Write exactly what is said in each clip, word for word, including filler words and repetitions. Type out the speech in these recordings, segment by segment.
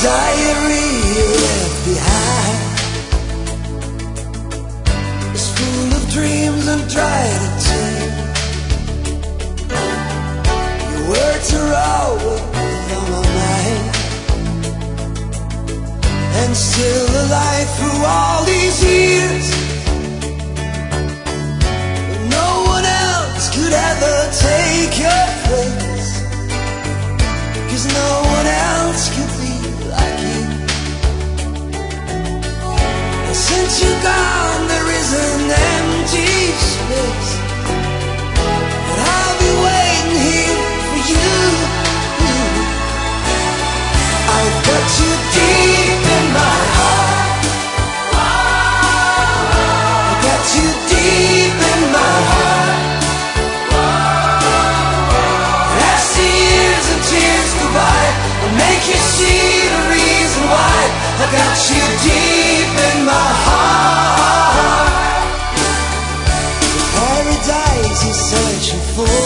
diary you left behind is full of dreams and dried tears. Your words are always on my mind, and still alive through all these years. But no one else could ever take your place, 'cause no one else could be like you. And since you're gone, there is an empty space, and I'll be waiting here for you. I've got you deep in my heart. I've got you deep in my heart. And as the years and tears go by, I'll make you see the reason why I've got you deep in my heart. The paradise you're searching for,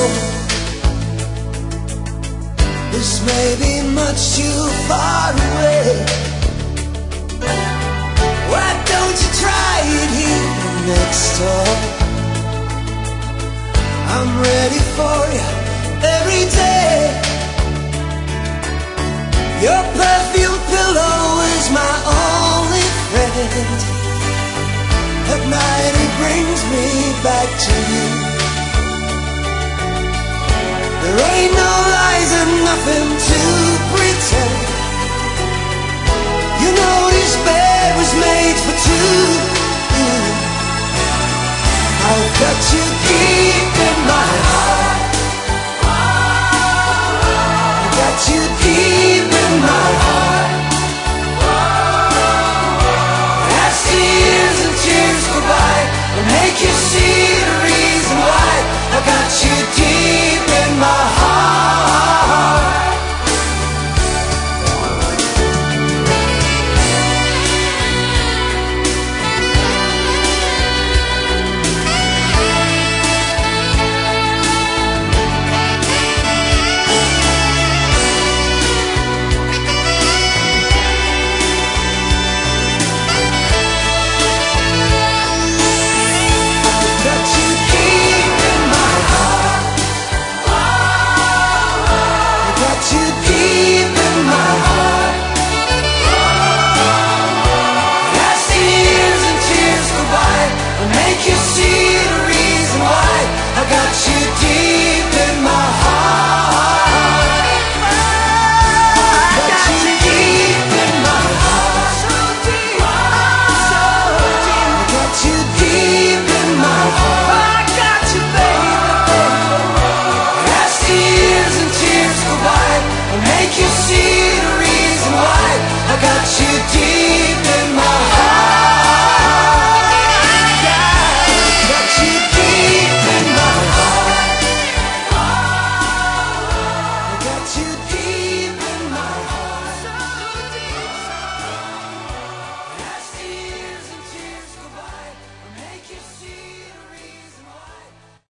this may be much too far away. Why don't you try it here next door? I'm ready for you every day. Your perfume pillow is my only friend. At night it brings me back to you. There ain't no lies and nothing to pretend. You know this bed was made for two.